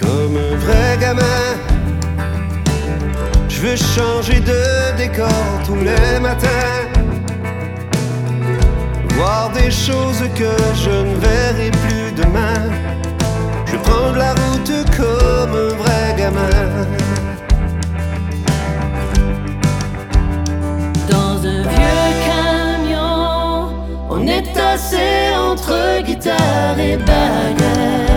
comme un vrai gamin. Je veux changer de décor tous les matins, voir des choses que je ne verrai plus demain. Je veux prendre la route comme un vrai gamin. Dans un vieux camion, on est assis entre guitare et baguette.